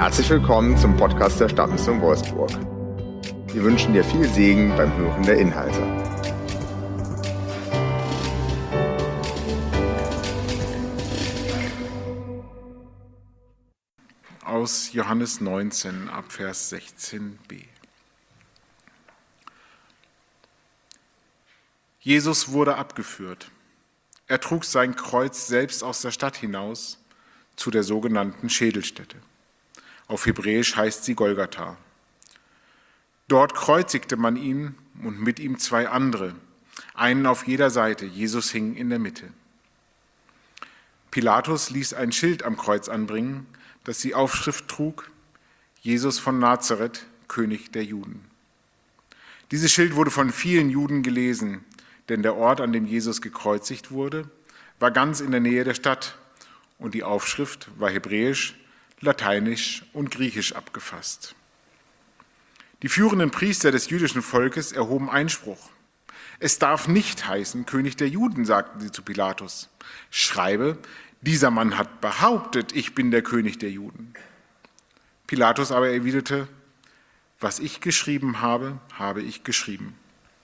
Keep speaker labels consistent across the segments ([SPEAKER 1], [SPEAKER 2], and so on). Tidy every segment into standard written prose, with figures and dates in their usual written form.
[SPEAKER 1] Herzlich willkommen zum Podcast der Stadtmission Wolfsburg. Wir wünschen dir viel Segen beim Hören der Inhalte.
[SPEAKER 2] Aus Johannes 19 ab Vers 16b. Jesus wurde abgeführt. Er trug sein Kreuz selbst aus der Stadt hinaus zu der sogenannten Schädelstätte. Auf Hebräisch heißt sie Golgatha. Dort kreuzigte man ihn und mit ihm zwei andere, einen auf jeder Seite. Jesus hing in der Mitte. Pilatus ließ ein Schild am Kreuz anbringen, das die Aufschrift trug: Jesus von Nazareth, König der Juden. Dieses Schild wurde von vielen Juden gelesen, denn der Ort, an dem Jesus gekreuzigt wurde, war ganz in der Nähe der Stadt und die Aufschrift war hebräisch, lateinisch und griechisch abgefasst. Die führenden Priester des jüdischen Volkes erhoben Einspruch. Es darf nicht heißen König der Juden, sagten sie zu Pilatus. Schreibe, dieser Mann hat behauptet, ich bin der König der Juden. Pilatus aber erwiderte, was ich geschrieben habe, habe ich geschrieben.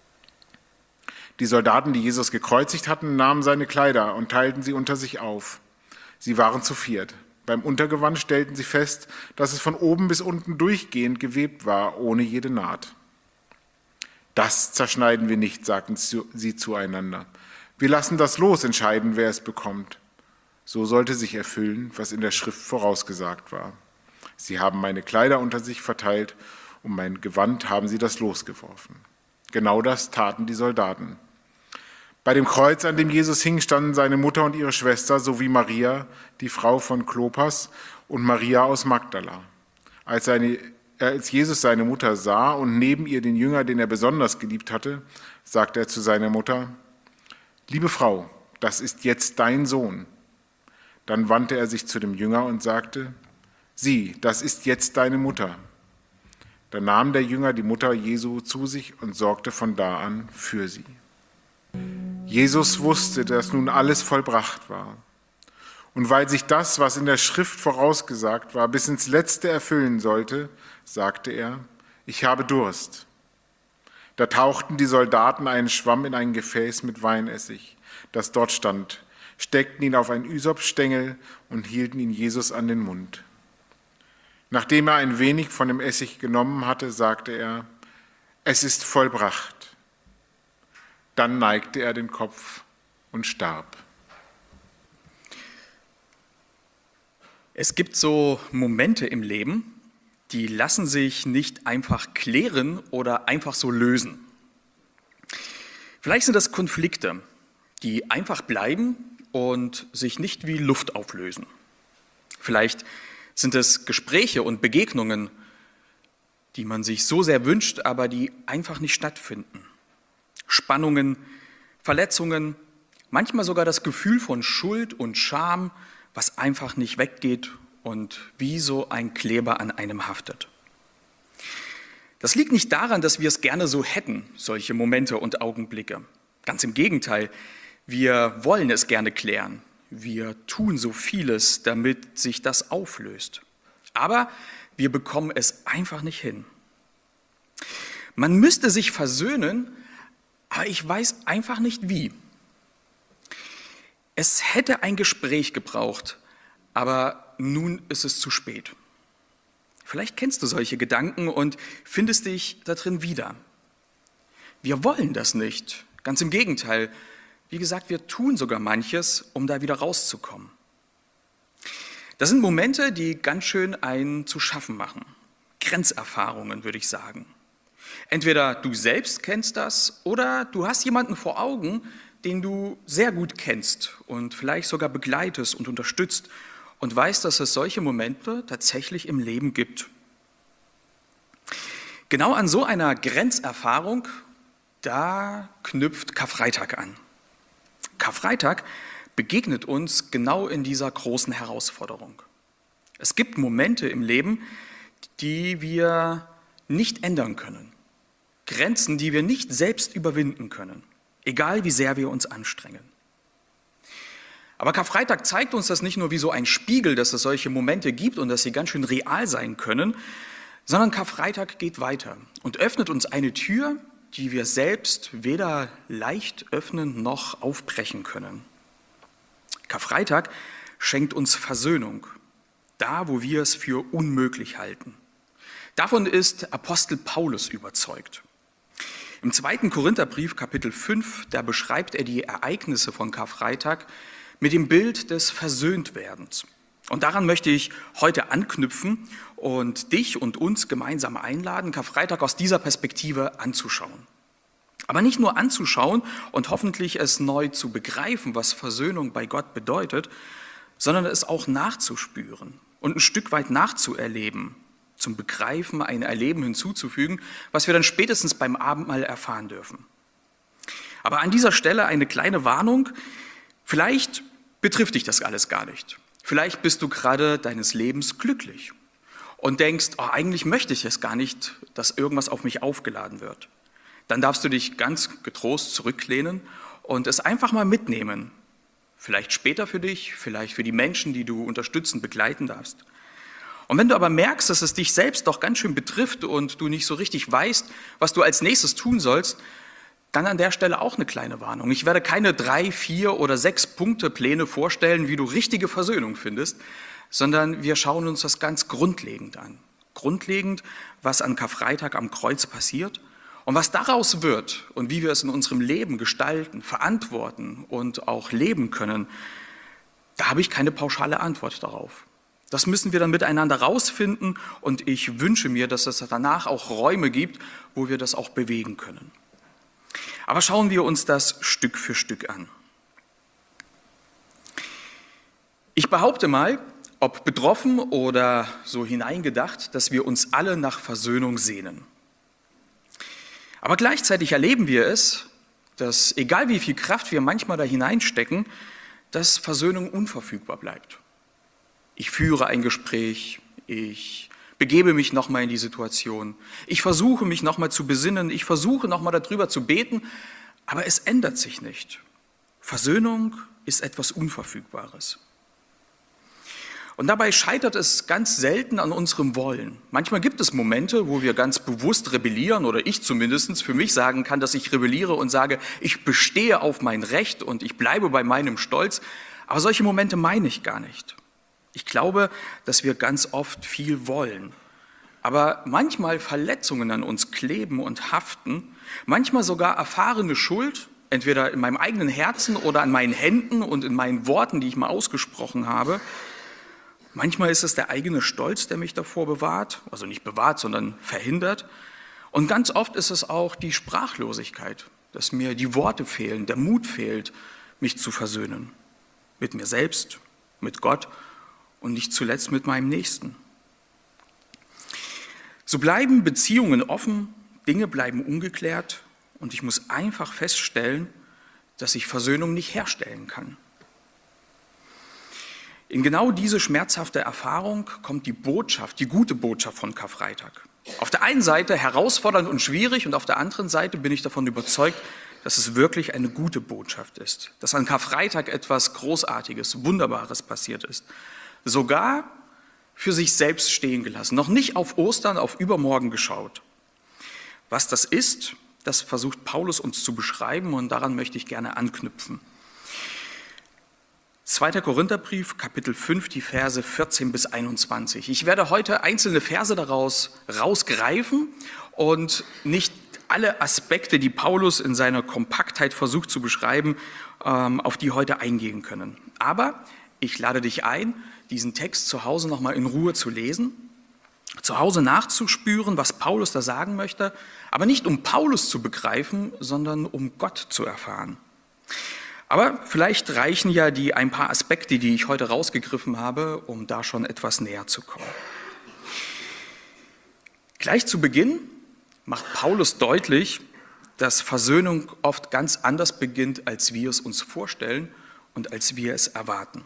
[SPEAKER 2] Die Soldaten, die Jesus gekreuzigt hatten, nahmen seine Kleider und teilten sie unter sich auf. Sie waren zu viert. Beim Untergewand stellten sie fest, dass es von oben bis unten durchgehend gewebt war, ohne jede Naht. Das zerschneiden wir nicht, sagten sie zueinander. Wir lassen das Los entscheiden, wer es bekommt. So sollte sich erfüllen, was in der Schrift vorausgesagt war. Sie haben meine Kleider unter sich verteilt, und mein Gewand haben sie das Los geworfen. Genau das taten die Soldaten. Bei dem Kreuz, an dem Jesus hing, standen seine Mutter und ihre Schwester sowie Maria, die Frau von Klopas, und Maria aus Magdala. Als Jesus seine Mutter sah und neben ihr den Jünger, den er besonders geliebt hatte, sagte er zu seiner Mutter: Liebe Frau, das ist jetzt dein Sohn. Dann wandte er sich zu dem Jünger und sagte: Sieh, das ist jetzt deine Mutter. Dann nahm der Jünger die Mutter Jesu zu sich und sorgte von da an für sie. Jesus wusste, dass nun alles vollbracht war. Und weil sich das, was in der Schrift vorausgesagt war, bis ins Letzte erfüllen sollte, sagte er: Ich habe Durst. Da tauchten die Soldaten einen Schwamm in ein Gefäß mit Weinessig, das dort stand, steckten ihn auf einen Ysopstängel und hielten ihn Jesus an den Mund. Nachdem er ein wenig von dem Essig genommen hatte, sagte er: Es ist vollbracht. Dann neigte er den Kopf und starb.
[SPEAKER 3] Es gibt so Momente im Leben, die lassen sich nicht einfach klären oder einfach so lösen. Vielleicht sind das Konflikte, die einfach bleiben und sich nicht wie Luft auflösen. Vielleicht sind es Gespräche und Begegnungen, die man sich so sehr wünscht, aber die einfach nicht stattfinden. Spannungen, Verletzungen, manchmal sogar das Gefühl von Schuld und Scham, was einfach nicht weggeht und wie so ein Kleber an einem haftet. Das liegt nicht daran, dass wir es gerne so hätten, solche Momente und Augenblicke. Ganz im Gegenteil, wir wollen es gerne klären. Wir tun so vieles, damit sich das auflöst. Aber wir bekommen es einfach nicht hin. Man müsste sich versöhnen, aber ich weiß einfach nicht wie. Es hätte ein Gespräch gebraucht, aber nun ist es zu spät. Vielleicht kennst du solche Gedanken und findest dich da drin wieder. Wir wollen das nicht. Ganz im Gegenteil. Wie gesagt, wir tun sogar manches, um da wieder rauszukommen. Das sind Momente, die ganz schön einen zu schaffen machen. Grenzerfahrungen, würde ich sagen. Entweder du selbst kennst das oder du hast jemanden vor Augen, den du sehr gut kennst und vielleicht sogar begleitest und unterstützt und weißt, dass es solche Momente tatsächlich im Leben gibt. Genau an so einer Grenzerfahrung, da knüpft Karfreitag an. Karfreitag begegnet uns genau in dieser großen Herausforderung. Es gibt Momente im Leben, die wir nicht ändern können. Grenzen, die wir nicht selbst überwinden können, egal wie sehr wir uns anstrengen. Aber Karfreitag zeigt uns das nicht nur wie so ein Spiegel, dass es solche Momente gibt und dass sie ganz schön real sein können, sondern Karfreitag geht weiter und öffnet uns eine Tür, die wir selbst weder leicht öffnen noch aufbrechen können. Karfreitag schenkt uns Versöhnung, da wo wir es für unmöglich halten. Davon ist Apostel Paulus überzeugt. Im 2. Korintherbrief, Kapitel 5, da beschreibt er die Ereignisse von Karfreitag mit dem Bild des Versöhntwerdens. Und daran möchte ich heute anknüpfen und dich und uns gemeinsam einladen, Karfreitag aus dieser Perspektive anzuschauen. Aber nicht nur anzuschauen und hoffentlich es neu zu begreifen, was Versöhnung bei Gott bedeutet, sondern es auch nachzuspüren und ein Stück weit nachzuerleben, zum Begreifen ein Erleben hinzuzufügen, was wir dann spätestens beim Abendmahl erfahren dürfen. Aber an dieser Stelle eine kleine Warnung: Vielleicht betrifft dich das alles gar nicht. Vielleicht bist du gerade deines Lebens glücklich und denkst, eigentlich möchte ich es gar nicht, dass irgendwas auf mich aufgeladen wird. Dann darfst du dich ganz getrost zurücklehnen und es einfach mal mitnehmen. Vielleicht später für dich, vielleicht für die Menschen, die du unterstützend begleiten darfst. Und wenn du aber merkst, dass es dich selbst doch ganz schön betrifft und du nicht so richtig weißt, was du als nächstes tun sollst, dann an der Stelle auch eine kleine Warnung. Ich werde keine 3, 4 oder 6 Punkte-Pläne vorstellen, wie du richtige Versöhnung findest, sondern wir schauen uns das ganz grundlegend an. Grundlegend, was an Karfreitag am Kreuz passiert und was daraus wird und wie wir es in unserem Leben gestalten, verantworten und auch leben können, da habe ich keine pauschale Antwort darauf. Das müssen wir dann miteinander rausfinden und ich wünsche mir, dass es danach auch Räume gibt, wo wir das auch bewegen können. Aber schauen wir uns das Stück für Stück an. Ich behaupte mal, ob betroffen oder so hineingedacht, dass wir uns alle nach Versöhnung sehnen. Aber gleichzeitig erleben wir es, dass egal wie viel Kraft wir manchmal da hineinstecken, dass Versöhnung unverfügbar bleibt. Ich führe ein Gespräch, ich begebe mich nochmal in die Situation, ich versuche mich nochmal zu besinnen, ich versuche nochmal darüber zu beten, aber es ändert sich nicht. Versöhnung ist etwas Unverfügbares. Und dabei scheitert es ganz selten an unserem Wollen. Manchmal gibt es Momente, wo wir ganz bewusst rebellieren, oder ich zumindest für mich sagen kann, dass ich rebelliere und sage, ich bestehe auf mein Recht und ich bleibe bei meinem Stolz. Aber solche Momente meine ich gar nicht. Ich glaube, dass wir ganz oft viel wollen, aber manchmal Verletzungen an uns kleben und haften, manchmal sogar erfahrene Schuld, entweder in meinem eigenen Herzen oder an meinen Händen und in meinen Worten, die ich mal ausgesprochen habe. Manchmal ist es der eigene Stolz, der mich davor bewahrt, also nicht bewahrt, sondern verhindert. Und ganz oft ist es auch die Sprachlosigkeit, dass mir die Worte fehlen, der Mut fehlt, mich zu versöhnen. Mit mir selbst, mit Gott und nicht zuletzt mit meinem Nächsten. So bleiben Beziehungen offen, Dinge bleiben ungeklärt und ich muss einfach feststellen, dass ich Versöhnung nicht herstellen kann. In genau diese schmerzhafte Erfahrung kommt die Botschaft, die gute Botschaft von Karfreitag. Auf der einen Seite herausfordernd und schwierig und auf der anderen Seite bin ich davon überzeugt, dass es wirklich eine gute Botschaft ist, dass an Karfreitag etwas Großartiges, Wunderbares passiert ist. Sogar für sich selbst stehen gelassen, noch nicht auf Ostern, auf übermorgen geschaut. Was das ist, das versucht Paulus uns zu beschreiben und daran möchte ich gerne anknüpfen. 2. Korintherbrief, Kapitel 5, die Verse 14 bis 21. Ich werde heute einzelne Verse daraus rausgreifen und nicht alle Aspekte, die Paulus in seiner Kompaktheit versucht zu beschreiben, auf die heute eingehen können. Aber ich lade dich ein, diesen Text zu Hause nochmal in Ruhe zu lesen, zu Hause nachzuspüren, was Paulus da sagen möchte, aber nicht um Paulus zu begreifen, sondern um Gott zu erfahren. Aber vielleicht reichen ja die ein paar Aspekte, die ich heute rausgegriffen habe, um da schon etwas näher zu kommen. Gleich zu Beginn macht Paulus deutlich, dass Versöhnung oft ganz anders beginnt, als wir es uns vorstellen und als wir es erwarten.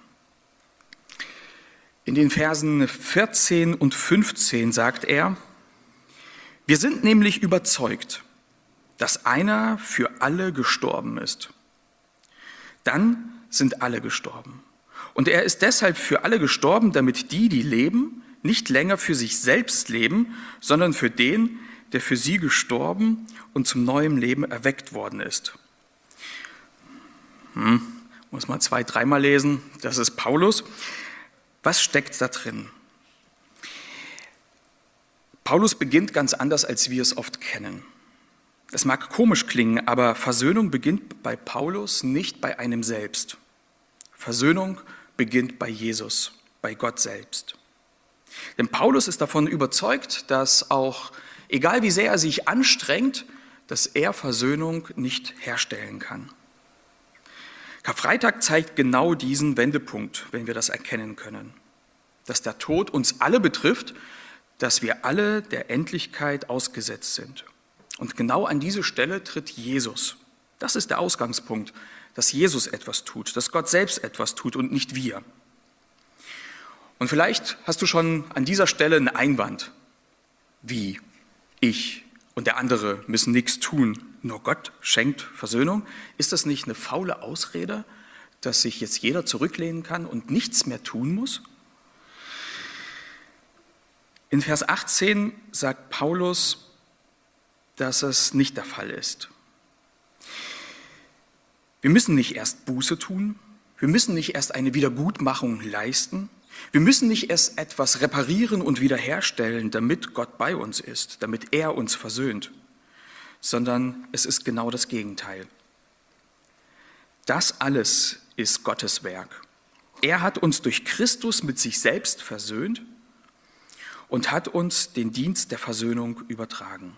[SPEAKER 3] In den Versen 14 und 15 sagt er: Wir sind nämlich überzeugt, dass einer für alle gestorben ist. Dann sind alle gestorben. Und er ist deshalb für alle gestorben, damit die leben, nicht länger für sich selbst leben, sondern für den, der für sie gestorben und zum neuen Leben erweckt worden ist. Muss man 2-, 3-mal lesen, das ist Paulus. Was steckt da drin? Paulus beginnt ganz anders, als wir es oft kennen. Es mag komisch klingen, aber Versöhnung beginnt bei Paulus nicht bei einem selbst. Versöhnung beginnt bei Jesus, bei Gott selbst. Denn Paulus ist davon überzeugt, dass auch, egal wie sehr er sich anstrengt, dass er Versöhnung nicht herstellen kann. Karfreitag zeigt genau diesen Wendepunkt, wenn wir das erkennen können. Dass der Tod uns alle betrifft, dass wir alle der Endlichkeit ausgesetzt sind. Und genau an diese Stelle tritt Jesus. Das ist der Ausgangspunkt, dass Jesus etwas tut, dass Gott selbst etwas tut und nicht wir. Und vielleicht hast du schon an dieser Stelle einen Einwand. Wie? Ich und der andere müssen nichts tun, nur Gott schenkt Versöhnung. Ist das nicht eine faule Ausrede, dass sich jetzt jeder zurücklehnen kann und nichts mehr tun muss? In Vers 18 sagt Paulus, dass es nicht der Fall ist. Wir müssen nicht erst Buße tun, wir müssen nicht erst eine Wiedergutmachung leisten, wir müssen nicht erst etwas reparieren und wiederherstellen, damit Gott bei uns ist, damit er uns versöhnt, sondern es ist genau das Gegenteil. Das alles ist Gottes Werk. Er hat uns durch Christus mit sich selbst versöhnt und hat uns den Dienst der Versöhnung übertragen.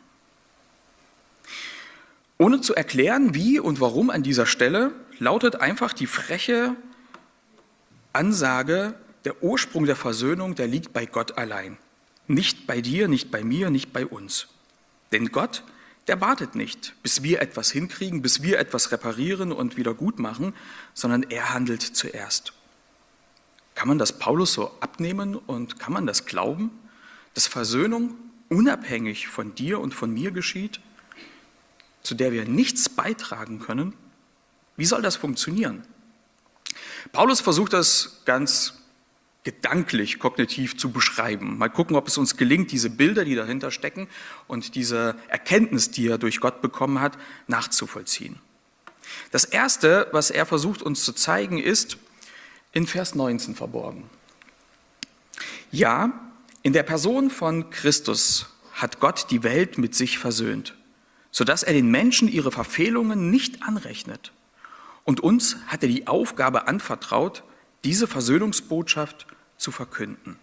[SPEAKER 3] Ohne zu erklären, wie und warum an dieser Stelle, lautet einfach die freche Ansage, der Ursprung der Versöhnung, der liegt bei Gott allein. Nicht bei dir, nicht bei mir, nicht bei uns. Denn Gott, der wartet nicht, bis wir etwas hinkriegen, bis wir etwas reparieren und wieder gut machen, sondern er handelt zuerst. Kann man das Paulus so abnehmen und kann man das glauben, dass Versöhnung unabhängig von dir und von mir geschieht, zu der wir nichts beitragen können? Wie soll das funktionieren? Paulus versucht das ganz gedanklich, kognitiv zu beschreiben. Mal gucken, ob es uns gelingt, diese Bilder, die dahinter stecken und diese Erkenntnis, die er durch Gott bekommen hat, nachzuvollziehen. Das Erste, was er versucht uns zu zeigen, ist in Vers 19 verborgen. Ja, in der Person von Christus hat Gott die Welt mit sich versöhnt, sodass er den Menschen ihre Verfehlungen nicht anrechnet. Und uns hat er die Aufgabe anvertraut, diese Versöhnungsbotschaft zu verkünden.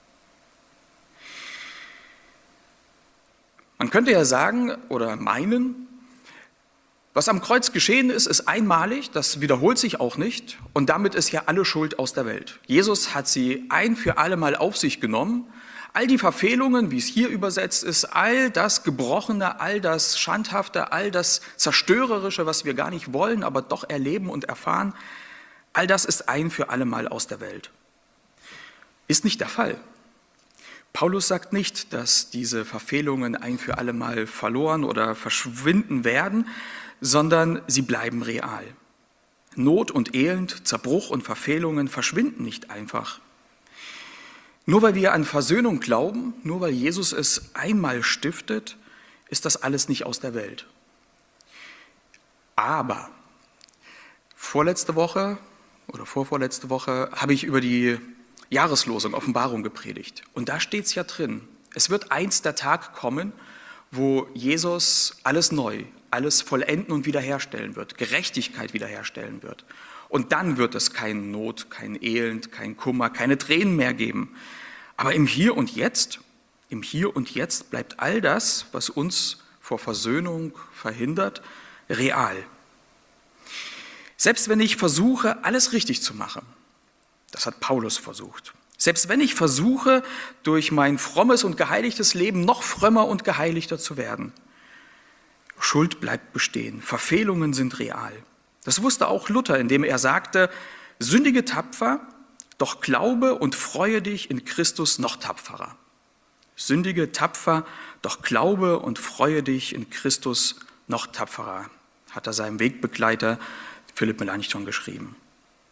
[SPEAKER 3] Man könnte ja sagen oder meinen, was am Kreuz geschehen ist, ist einmalig, das wiederholt sich auch nicht und damit ist ja alle Schuld aus der Welt. Jesus hat sie ein für alle Mal auf sich genommen. All die Verfehlungen, wie es hier übersetzt ist, all das Gebrochene, all das Schandhafte, all das Zerstörerische, was wir gar nicht wollen, aber doch erleben und erfahren, all das ist ein für alle Mal aus der Welt. Ist nicht der Fall. Paulus sagt nicht, dass diese Verfehlungen ein für alle Mal verloren oder verschwinden werden, sondern sie bleiben real. Not und Elend, Zerbruch und Verfehlungen verschwinden nicht einfach. Nur weil wir an Versöhnung glauben, nur weil Jesus es einmal stiftet, ist das alles nicht aus der Welt. Aber vorvorletzte Woche habe ich über die Jahreslosung Offenbarung gepredigt. Und da steht es ja drin, es wird einst der Tag kommen, wo Jesus alles neu, alles vollenden und wiederherstellen wird, Gerechtigkeit wiederherstellen wird. Und dann wird es keine Not, kein Elend, kein Kummer, keine Tränen mehr geben. Aber im Hier und Jetzt bleibt all das, was uns vor Versöhnung verhindert, real. Selbst wenn ich versuche, alles richtig zu machen, das hat Paulus versucht. Selbst wenn ich versuche, durch mein frommes und geheiligtes Leben noch frömmer und geheiligter zu werden, Schuld bleibt bestehen, Verfehlungen sind real. Das wusste auch Luther, indem er sagte, sündige tapfer, doch glaube und freue dich in Christus noch tapferer. Sündige tapfer, doch glaube und freue dich in Christus noch tapferer, hat er seinem Wegbegleiter Philipp Melanchthon geschrieben.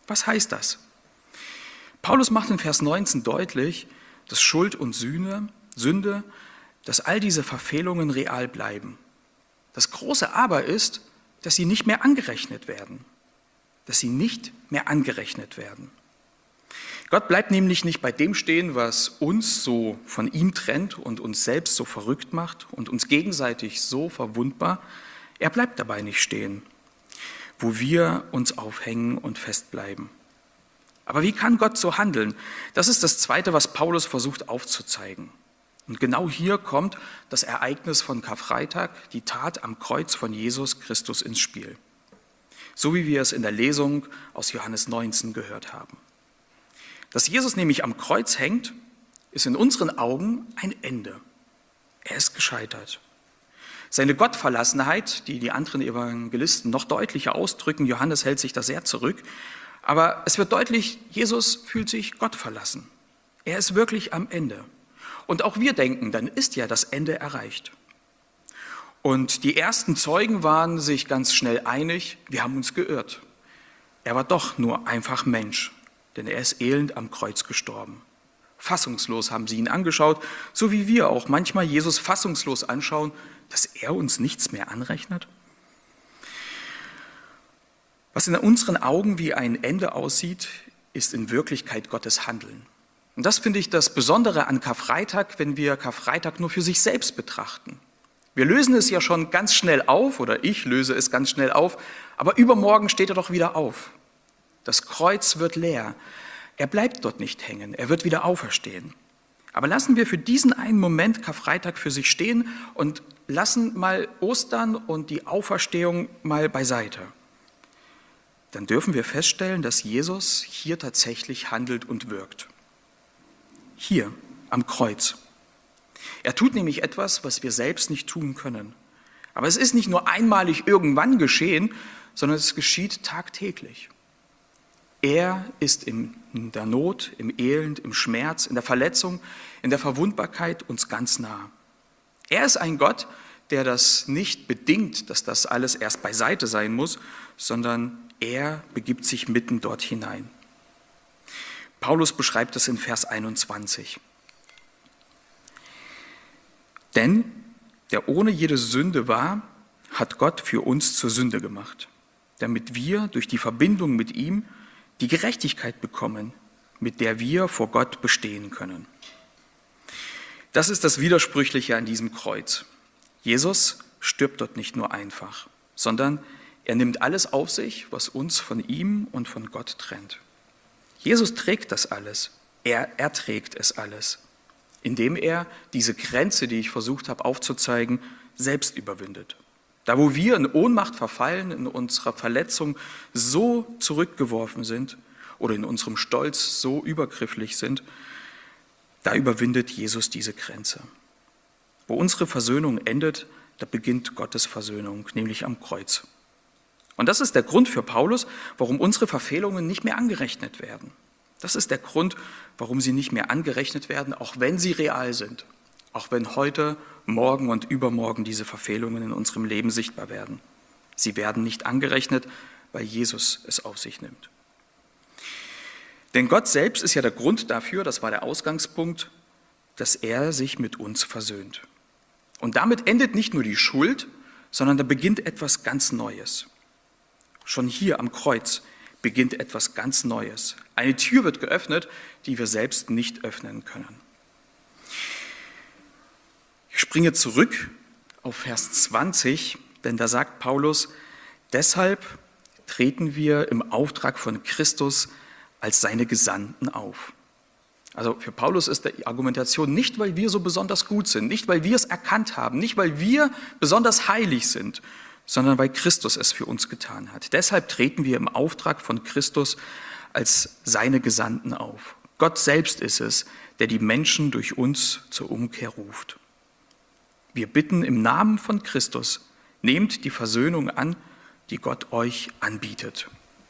[SPEAKER 3] Was heißt das? Paulus macht in Vers 19 deutlich, dass Schuld und Sünde, dass all diese Verfehlungen real bleiben. Das große Aber ist, dass sie nicht mehr angerechnet werden. Dass sie nicht mehr angerechnet werden. Gott bleibt nämlich nicht bei dem stehen, was uns so von ihm trennt und uns selbst so verrückt macht und uns gegenseitig so verwundbar. Er bleibt dabei nicht stehen, wo wir uns aufhängen und festbleiben. Aber wie kann Gott so handeln? Das ist das Zweite, was Paulus versucht aufzuzeigen. Und genau hier kommt das Ereignis von Karfreitag, die Tat am Kreuz von Jesus Christus ins Spiel. So wie wir es in der Lesung aus Johannes 19 gehört haben. Dass Jesus nämlich am Kreuz hängt, ist in unseren Augen ein Ende. Er ist gescheitert. Seine Gottverlassenheit, die die anderen Evangelisten noch deutlicher ausdrücken, Johannes hält sich da sehr zurück, aber es wird deutlich, Jesus fühlt sich Gott verlassen. Er ist wirklich am Ende. Und auch wir denken, dann ist ja das Ende erreicht. Und die ersten Zeugen waren sich ganz schnell einig, wir haben uns geirrt. Er war doch nur einfach Mensch, denn er ist elend am Kreuz gestorben. Fassungslos haben sie ihn angeschaut, so wie wir auch manchmal Jesus fassungslos anschauen, dass er uns nichts mehr anrechnet. Was in unseren Augen wie ein Ende aussieht, ist in Wirklichkeit Gottes Handeln. Und das finde ich das Besondere an Karfreitag, wenn wir Karfreitag nur für sich selbst betrachten. Wir lösen es ja schon ganz schnell auf, oder ich löse es ganz schnell auf, aber übermorgen steht er doch wieder auf. Das Kreuz wird leer. Er bleibt dort nicht hängen, er wird wieder auferstehen. Aber lassen wir für diesen einen Moment Karfreitag für sich stehen und lassen mal Ostern und die Auferstehung mal beiseite. Dann dürfen wir feststellen, dass Jesus hier tatsächlich handelt und wirkt. Hier am Kreuz. Er tut nämlich etwas, was wir selbst nicht tun können. Aber es ist nicht nur einmalig irgendwann geschehen, sondern es geschieht tagtäglich. Er ist in der Not, im Elend, im Schmerz, in der Verletzung, in der Verwundbarkeit uns ganz nah. Er ist ein Gott, der das nicht bedingt, dass das alles erst beiseite sein muss, sondern er begibt sich mitten dort hinein. Paulus beschreibt es in Vers 21. Denn der ohne jede Sünde war, hat Gott für uns zur Sünde gemacht, damit wir durch die Verbindung mit ihm die Gerechtigkeit bekommen, mit der wir vor Gott bestehen können. Das ist das Widersprüchliche an diesem Kreuz. Jesus stirbt dort nicht nur einfach, sondern er nimmt alles auf sich, was uns von ihm und von Gott trennt. Jesus trägt das alles. Er erträgt es alles, indem er diese Grenze, die ich versucht habe aufzuzeigen, selbst überwindet. Da, wo wir in Ohnmacht verfallen, in unserer Verletzung so zurückgeworfen sind oder in unserem Stolz so übergrifflich sind, da überwindet Jesus diese Grenze. Wo unsere Versöhnung endet, da beginnt Gottes Versöhnung, nämlich am Kreuz. Und das ist der Grund für Paulus, warum unsere Verfehlungen nicht mehr angerechnet werden. Das ist der Grund, warum sie nicht mehr angerechnet werden, auch wenn sie real sind. Auch wenn heute, morgen und übermorgen diese Verfehlungen in unserem Leben sichtbar werden. Sie werden nicht angerechnet, weil Jesus es auf sich nimmt. Denn Gott selbst ist ja der Grund dafür, das war der Ausgangspunkt, dass er sich mit uns versöhnt. Und damit endet nicht nur die Schuld, sondern da beginnt etwas ganz Neues. Schon hier am Kreuz beginnt etwas ganz Neues. Eine Tür wird geöffnet, die wir selbst nicht öffnen können. Ich springe zurück auf Vers 20, denn da sagt Paulus, deshalb treten wir im Auftrag von Christus als seine Gesandten auf. Also für Paulus ist die Argumentation nicht, weil wir so besonders gut sind, nicht, weil wir es erkannt haben, nicht, weil wir besonders heilig sind, sondern weil Christus es für uns getan hat. Deshalb treten wir im Auftrag von Christus als seine Gesandten auf. Gott selbst ist es, der die Menschen durch uns zur Umkehr ruft. Wir bitten im Namen von Christus, nehmt die Versöhnung an, die Gott euch anbietet.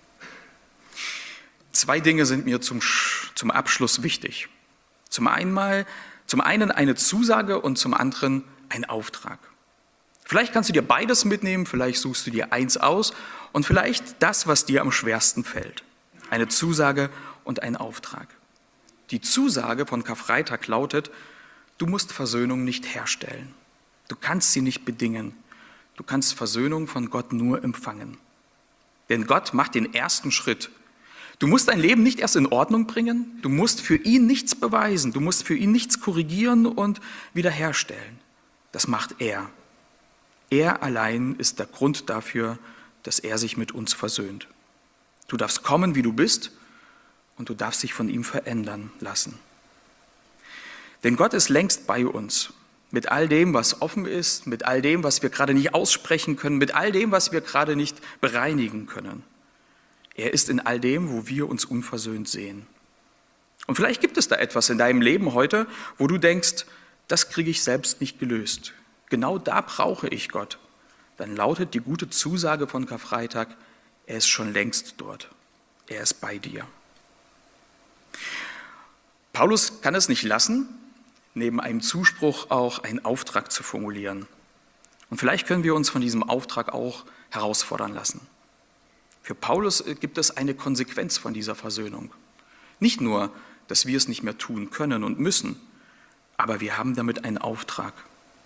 [SPEAKER 3] Zwei Dinge sind mir zum Abschluss wichtig. Zum einen eine Zusage und zum anderen ein Auftrag. Vielleicht kannst du dir beides mitnehmen, vielleicht suchst du dir eins aus und vielleicht das, was dir am schwersten fällt. eine Zusage und ein Auftrag. Die Zusage von Karfreitag lautet, du musst Versöhnung nicht herstellen. Du kannst sie nicht bedingen. Du kannst Versöhnung von Gott nur empfangen. Denn Gott macht den ersten Schritt. Du musst dein Leben nicht erst in Ordnung bringen. Du musst für ihn nichts beweisen. Du musst für ihn nichts korrigieren und wiederherstellen. Das macht er. Er allein ist der Grund dafür, dass er sich mit uns versöhnt. Du darfst kommen, wie du bist, und du darfst dich von ihm verändern lassen. Denn Gott ist längst bei uns, mit all dem, was offen ist, mit all dem, was wir gerade nicht aussprechen können, mit all dem, was wir gerade nicht bereinigen können. Er ist in all dem, wo wir uns unversöhnt sehen. Und vielleicht gibt es da etwas in deinem Leben heute, wo du denkst, das kriege ich selbst nicht gelöst. Genau da brauche ich Gott. Dann lautet die gute Zusage von Karfreitag, er ist schon längst dort. Er ist bei dir. Paulus kann es nicht lassen, neben einem Zuspruch auch einen Auftrag zu formulieren. Und vielleicht können wir uns von diesem Auftrag auch herausfordern lassen. Für Paulus gibt es eine Konsequenz von dieser Versöhnung. Nicht nur, dass wir es nicht mehr tun können und müssen, aber wir haben damit einen Auftrag.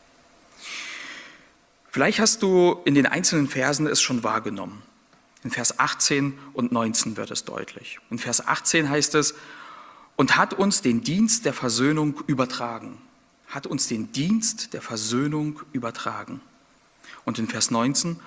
[SPEAKER 3] Vielleicht hast du in den einzelnen Versen es schon wahrgenommen. In Vers 18 und 19 wird es deutlich. In Vers 18 heißt es, und hat uns den Dienst der Versöhnung übertragen. Hat uns den Dienst der Versöhnung übertragen. Und in Vers 19,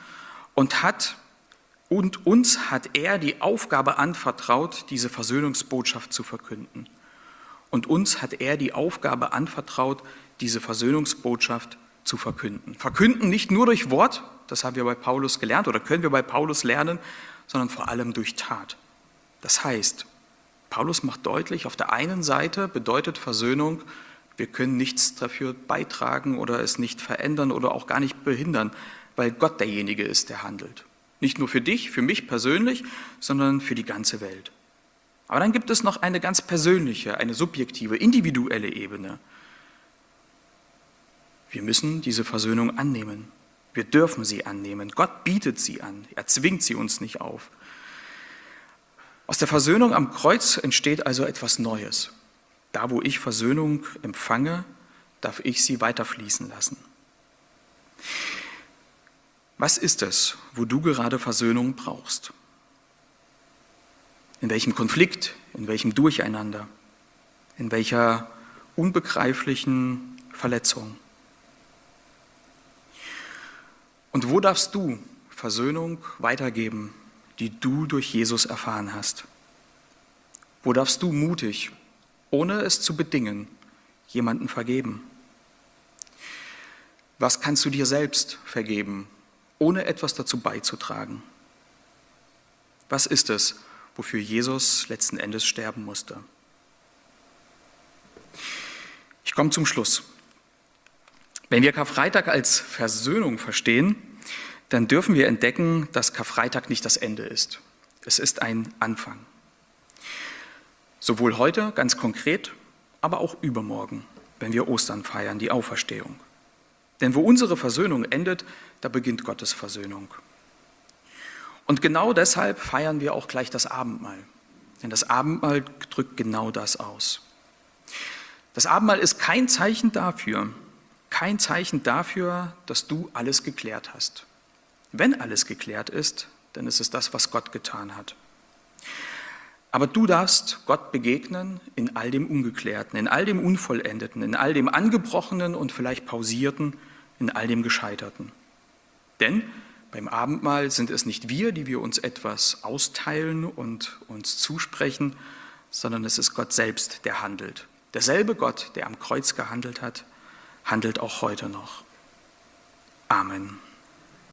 [SPEAKER 3] und uns hat er die Aufgabe anvertraut, diese Versöhnungsbotschaft zu verkünden. Und uns hat er die Aufgabe anvertraut, diese Versöhnungsbotschaft zu verkünden. Verkünden nicht nur durch Wort, das haben wir bei Paulus gelernt oder können wir bei Paulus lernen, sondern vor allem durch Tat. Das heißt, Paulus macht deutlich, auf der einen Seite bedeutet Versöhnung, wir können nichts dafür beitragen oder es nicht verändern oder auch gar nicht behindern, weil Gott derjenige ist, der handelt. Nicht nur für dich, für mich persönlich, sondern für die ganze Welt. Aber dann gibt es noch eine ganz persönliche, eine subjektive, individuelle Ebene. Wir müssen diese Versöhnung annehmen. Wir dürfen sie annehmen. Gott bietet sie an. Er zwingt sie uns nicht auf. Aus der Versöhnung am Kreuz entsteht also etwas Neues. Da, wo ich Versöhnung empfange, darf ich sie weiterfließen lassen. Was ist es, wo du gerade Versöhnung brauchst? In welchem Konflikt, in welchem Durcheinander, in welcher unbegreiflichen Verletzung? Und wo darfst du Versöhnung weitergeben, die du durch Jesus erfahren hast? Wo darfst du mutig, ohne es zu bedingen, jemanden vergeben? Was kannst du dir selbst vergeben, ohne etwas dazu beizutragen? Was ist es, wofür Jesus letzten Endes sterben musste? Ich komme zum Schluss. Wenn wir Karfreitag als Versöhnung verstehen, dann dürfen wir entdecken, dass Karfreitag nicht das Ende ist. Es ist ein Anfang. Sowohl heute, ganz konkret, aber auch übermorgen, wenn wir Ostern feiern, die Auferstehung. Denn wo unsere Versöhnung endet, da beginnt Gottes Versöhnung. Und genau deshalb feiern wir auch gleich das Abendmahl. Denn das Abendmahl drückt genau das aus. Das Abendmahl ist kein Zeichen dafür, dass du alles geklärt hast. Wenn alles geklärt ist, dann ist es das, was Gott getan hat. Aber du darfst Gott begegnen in all dem Ungeklärten, in all dem Unvollendeten, in all dem Angebrochenen und vielleicht Pausierten, in all dem Gescheiterten. Denn beim Abendmahl sind es nicht wir, die wir uns etwas austeilen und uns zusprechen, sondern es ist Gott selbst, der handelt. Derselbe Gott, der am Kreuz gehandelt hat, handelt auch heute noch. Amen.